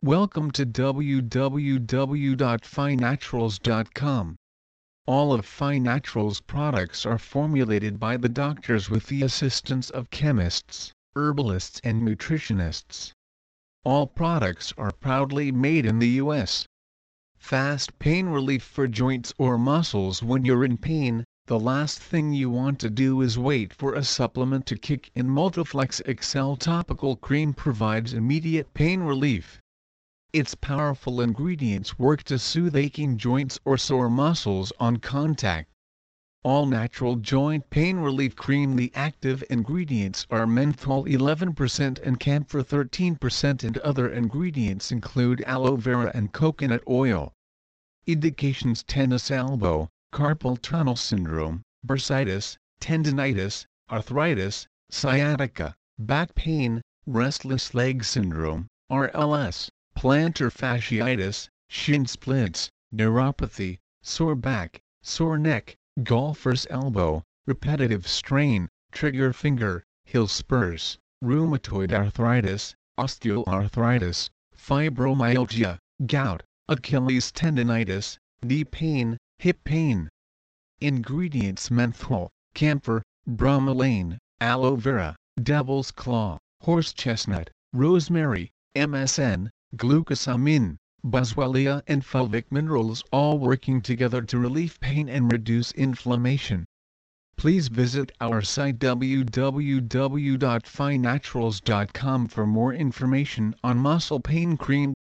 Welcome to www.finaturals.com. All of Finaturals products are formulated by the doctors with the assistance of chemists, herbalists and nutritionists. All products are proudly made in the U.S. Fast pain relief for joints or muscles. When you're in pain, the last thing you want to do is wait for a supplement to kick in. Multiflex XL Topical Cream provides immediate pain relief. Its powerful ingredients work to soothe aching joints or sore muscles on contact. All-natural joint pain relief cream. The active ingredients are menthol 11% and camphor 13%, and other ingredients include aloe vera and coconut oil. Indications: tennis elbow, carpal tunnel syndrome, bursitis, tendinitis, arthritis, sciatica, back pain, restless leg syndrome, RLS, plantar fasciitis, shin splints, neuropathy, sore back, sore neck, golfer's elbow, repetitive strain, trigger finger, heel spurs, rheumatoid arthritis, osteoarthritis, fibromyalgia, gout, Achilles tendinitis, knee pain, hip pain. Ingredients: menthol, camphor, bromelain, aloe vera, devil's claw, horse chestnut, rosemary, MSM, glucosamine, boswellia and fulvic minerals, all working together to relieve pain and reduce inflammation. Please visit our site www.finaturals.com for more information on muscle pain cream.